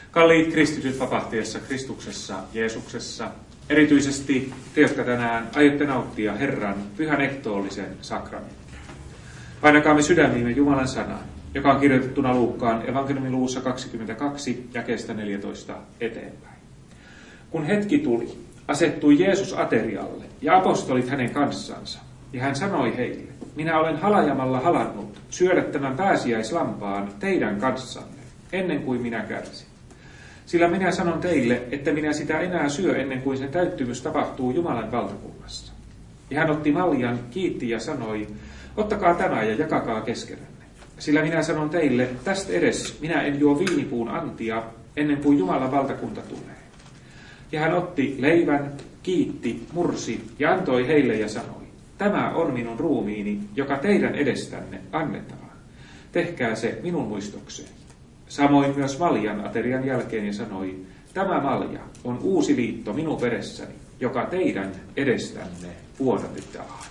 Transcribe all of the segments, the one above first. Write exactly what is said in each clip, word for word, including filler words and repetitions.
Kalliit kristityt vapahtajassa Kristuksessa, Jeesuksessa, erityisesti te, jotka tänään aiotte nauttia Herran pyhän ehtoollisen sakramentin. Painakaamme sydämiimme Jumalan sanaan, joka on kirjoitettuna Luukkaan evankeliumin luvussa kaksikymmentäkaksi jakeesta neljätoista eteenpäin. Kun hetki tuli, asettui Jeesus aterialle ja apostolit hänen kanssansa, ja hän sanoi heille, minä olen halajamalla halannut syödä tämän pääsiäislampaan teidän kanssanne, ennen kuin minä kärsin. Sillä minä sanon teille, että minä sitä enää syö ennen kuin sen täyttymys tapahtuu Jumalan valtakunnassa. Ja hän otti maljan, kiitti ja sanoi, ottakaa tämä ja jakakaa keskenänne. Sillä minä sanon teille, tästä edes minä en juo viinipuun antia ennen kuin Jumalan valtakunta tulee. Ja hän otti leivän, kiitti, mursi ja antoi heille ja sanoi, tämä on minun ruumiini, joka teidän edestänne annetaan. Tehkää se minun muistokseen. Samoin myös maljan aterian jälkeen ja sanoi, tämä malja on uusi liitto minun veressäni, joka teidän edestänne vuodatetaan.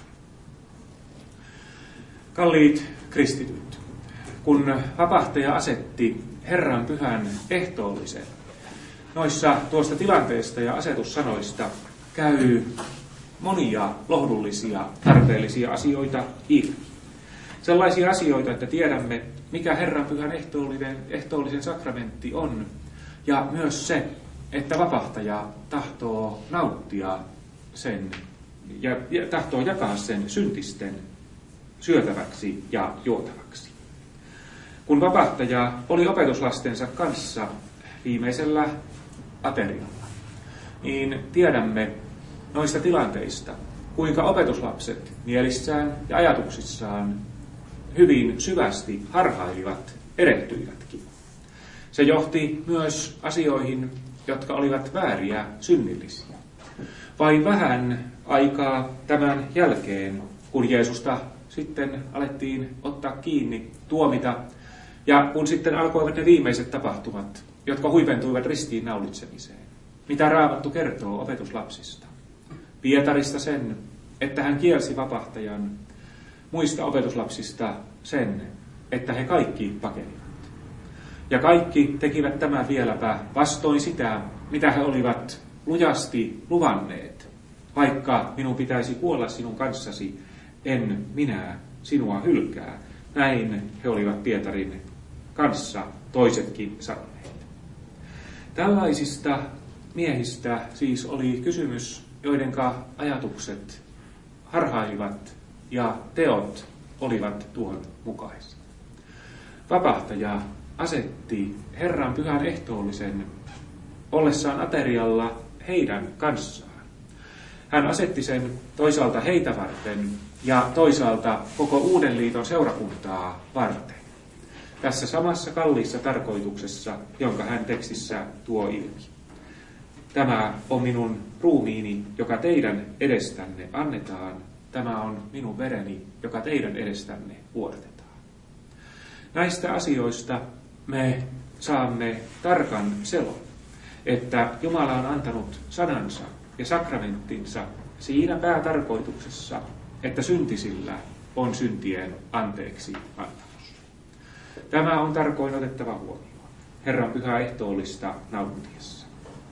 Kalliit kristityt, kun vapahtaja asetti Herran pyhän ehtoollisen, noissa tuosta tilanteesta ja asetussanoista käy monia lohdullisia, tarpeellisia asioita ilmi. Sellaisia asioita, että tiedämme, mikä Herran pyhän ehtoollinen, ehtoollisen sakramentti on, ja myös se, että vapahtaja tahtoo nauttia sen ja, ja tahtoo jakaa sen syntisten syötäväksi ja juotavaksi. Kun vapahtaja oli opetuslastensa kanssa viimeisellä aterialla, niin tiedämme noista tilanteista, kuinka opetuslapset mielissään ja ajatuksissaan hyvin syvästi harhailivat, erehtyivätkin. Se johti myös asioihin, jotka olivat vääriä, synnillisiä. Vain vähän aikaa tämän jälkeen, kun Jeesusta sitten alettiin ottaa kiinni, tuomita, ja kun sitten alkoivat ne viimeiset tapahtumat, jotka huipentuivat ristiin naulitsemiseen. Mitä Raamattu kertoo opetuslapsista? Pietarista sen, että hän kielsi vapahtajan, muista opetuslapsista sen, että he kaikki pakenivat. Ja kaikki tekivät tämän vieläpä vastoin sitä, mitä he olivat lujasti luvanneet. Vaikka minun pitäisi kuolla sinun kanssasi, en minä sinua hylkää. Näin he olivat Pietarin kanssa toisetkin sanoneet. Tällaisista miehistä siis oli kysymys, joidenka ajatukset harhailivat ja teot olivat tuon mukaisia. Vapahtaja asetti Herran pyhän ehtoollisen ollessaan aterialla heidän kanssaan. Hän asetti sen toisaalta heitä varten ja toisaalta koko Uuden liiton seurakuntaa varten. Tässä samassa kalliissa tarkoituksessa, jonka hän tekstissä tuo ilmi. Tämä on minun ruumiini, joka teidän edestänne annetaan. Tämä on minun vereni, joka teidän edestänne vuodatetaan. Näistä asioista me saamme tarkan selon, että Jumala on antanut sanansa ja sakramenttinsa siinä päätarkoituksessa, että syntisillä on syntien anteeksi antamus. Tämä on tarkoin otettava huomioon Herran pyhää ehtoollista nauttiessa.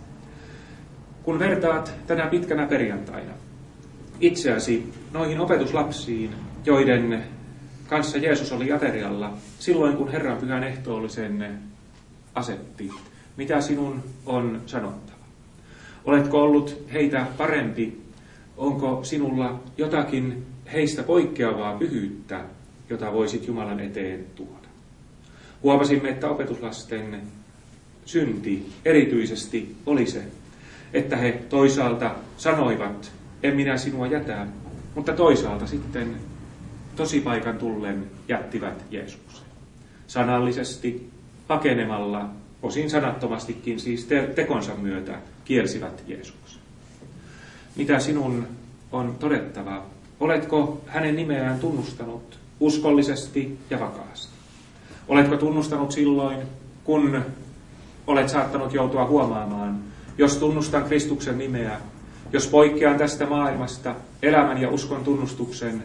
Kun vertaat tänä pitkänä perjantaina itseäsi noihin opetuslapsiin, joiden kanssa Jeesus oli aterialla, silloin kun Herran pyhän ehtoollisen asetti, mitä sinun on sanottava? Oletko ollut heitä parempi? Onko sinulla jotakin heistä poikkeavaa pyhyyttä, jota voisit Jumalan eteen tuoda? Huomasimme, että opetuslasten synti erityisesti oli se, että he toisaalta sanoivat, en minä sinua jätä, mutta toisaalta sitten tosipaikan tullen jättivät Jeesuksen. Sanallisesti, pakenemalla, osin sanattomastikin siis te- tekonsa myötä kielsivät Jeesuksen. Mitä sinun on todettava? Oletko hänen nimeään tunnustanut uskollisesti ja vakaasti? Oletko tunnustanut silloin, kun olet saattanut joutua huomaamaan, jos tunnustan Kristuksen nimeä, jos poikkean tästä maailmasta elämän ja uskon tunnustuksen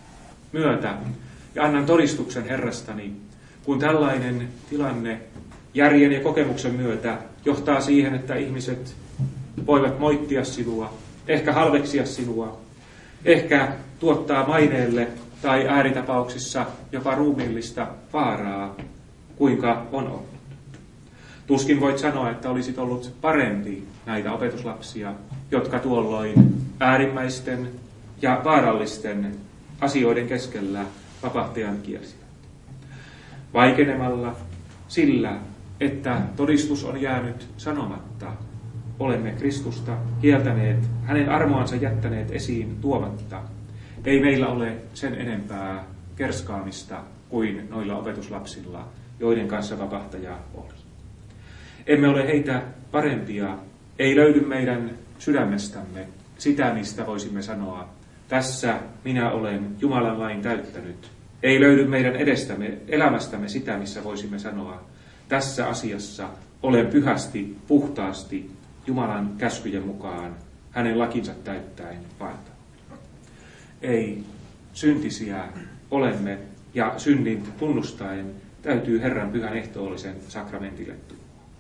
myötä ja annan todistuksen Herrastani, kun tällainen tilanne järjen ja kokemuksen myötä johtaa siihen, että ihmiset voivat moittia sinua, ehkä halveksia sinua, ehkä tuottaa maineelle tai ääritapauksissa jopa ruumiillista vaaraa, kuinka on ollut. Tuskin voit sanoa, että olisit ollut parempi näitä opetuslapsia, jotka tuolloin äärimmäisten ja vaarallisten asioiden keskellä vapahtajan kiersivät. Vaikenemalla sillä, että todistus on jäänyt sanomatta, olemme Kristusta kieltäneet, hänen armoansa jättäneet esiin tuomatta. Ei meillä ole sen enempää kerskaamista kuin noilla opetuslapsilla, joiden kanssa vapahtaja oli. Emme ole heitä parempia, ei löydy meidän sydämestämme sitä, mistä voisimme sanoa, tässä minä olen Jumalan lain täyttänyt. Ei löydy meidän edestämme, elämästämme sitä, missä voisimme sanoa, tässä asiassa olen pyhästi, puhtaasti Jumalan käskyjen mukaan, hänen lakinsa täyttäen vaeltanut. Ei, syntisiä olemme ja synnin tunnustaen täytyy Herran pyhän ehtoollisen sakramentille tulla.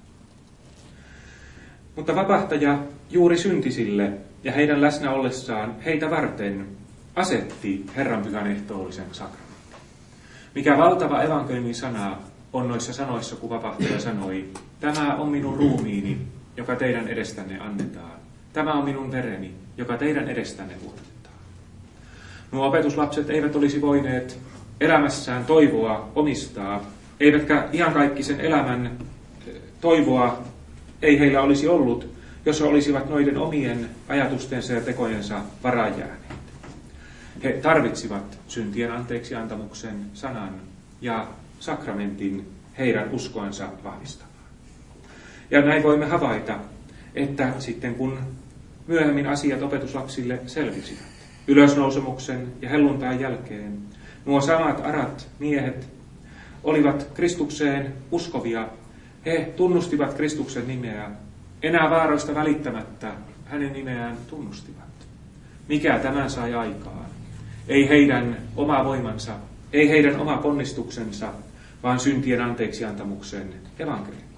Mutta vapahtaja juuri syntisille ja heidän läsnä ollessaan heitä varten asetti Herran pyhän ehtoollisen sakramentin. Mikä valtava evankeliumin sana on noissa sanoissa, kun vapahtaja sanoi, tämä on minun ruumiini, joka teidän edestänne annetaan. Tämä on minun vereni, joka teidän edestänne vuotetaan. Nuo opetuslapset eivät olisi voineet elämässään toivoa omistaa, eivätkä ihan kaikki sen elämän toivoa ei heillä olisi ollut, jos he olisivat noiden omien ajatustensa ja tekojensa varaan jääneet. He tarvitsivat syntien anteeksiantamuksen sanan ja sakramentin heidän uskoansa vahvistamaan. Ja näin voimme havaita, että sitten kun myöhemmin asiat opetuslapsille selvisivät, ylösnousemuksen ja helluntain jälkeen, nuo samat arat miehet olivat Kristukseen uskovia. He tunnustivat Kristuksen nimeä, enää vaaroista välittämättä hänen nimeään tunnustivat. Mikä tämän sai aikaan? Ei heidän oma voimansa, ei heidän oma ponnistuksensa, vaan syntien anteeksiantamuksen evankeliumi.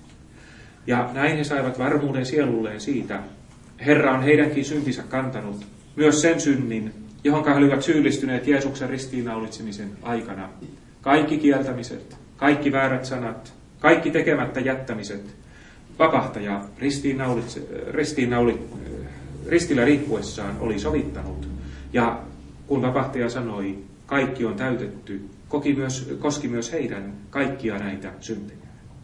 Ja näin he saivat varmuuden sielulleen siitä, Herra on heidänkin syntinsä kantanut, myös sen synnin, johon he olivat syyllistyneet Jeesuksen ristiinnaulitsemisen aikana. Kaikki kieltämiset, kaikki väärät sanat, kaikki tekemättä jättämiset, vapahtaja ristiinnauli, ristillä riippuessaan oli sovittanut. Ja kun vapahtaja sanoi, kaikki on täytetty, koki myös, koski myös heidän kaikkia näitä syntejä.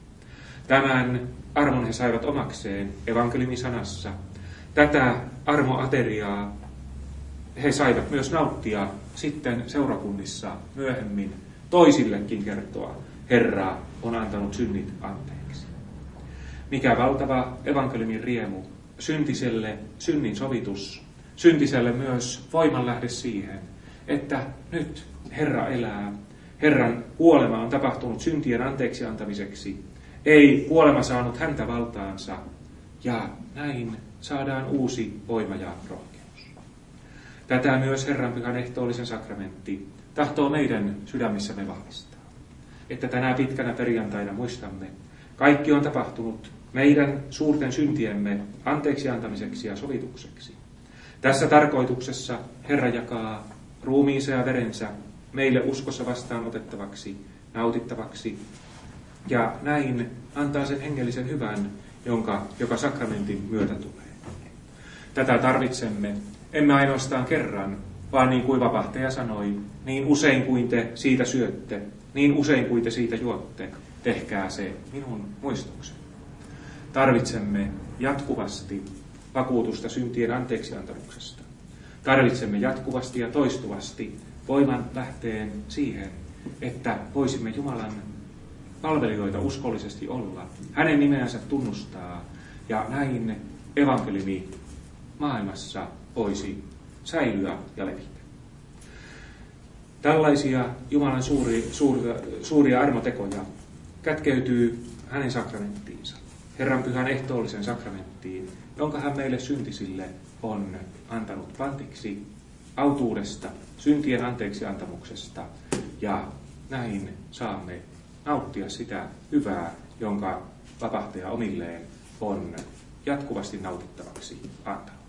Tämän armon he saivat omakseen evankeliumisanassa. Tätä armoateriaa he saivat myös nauttia sitten seurakunnissa myöhemmin toisillekin kertoa. Herra on antanut synnit anteeksi. Mikä valtava evankeliumin riemu, syntiselle synnin sovitus, syntiselle myös voimanlähde siihen, että nyt Herra elää. Herran kuolema on tapahtunut syntien anteeksi antamiseksi. Ei kuolema saanut häntä valtaansa ja näin saadaan uusi voima ja rohkeus. Tätä myös Herran pyhän ehtoollisen sakramentti tahtoo meidän sydämissämme vahvistaa. Että tänä pitkänä perjantaina muistamme, kaikki on tapahtunut meidän suurten syntiemme anteeksi antamiseksi ja sovitukseksi. Tässä tarkoituksessa Herra jakaa ruumiinsa ja verensä meille uskossa vastaanotettavaksi, nautittavaksi, ja näin antaa sen hengellisen hyvän, jonka, joka sakramentin myötä tulee. Tätä tarvitsemme, emme ainoastaan kerran, vaan niin kuin vapahtaja sanoi, niin usein kuin te siitä syötte, niin usein kuin te siitä juotte, tehkää se minun muistukseni. Tarvitsemme jatkuvasti vakuutusta syntien anteeksiantamuksesta. Tarvitsemme jatkuvasti ja toistuvasti voiman lähteen siihen, että voisimme Jumalan palvelijoita uskollisesti olla, hänen nimeänsä tunnustaa, ja näin evankeliumi maailmassa voisi säilyä ja levitä. Tällaisia Jumalan suuri, suuria, suuria armotekoja kätkeytyy hänen sakramenttiinsa, Herran pyhän ehtoollisen sakramenttiin, jonka hän meille syntisille on antanut pantiksi autuudesta, syntien anteeksiantamuksesta, ja näin saamme nauttia sitä hyvää, jonka vapahtaja omilleen on jatkuvasti nautittavaksi antanut.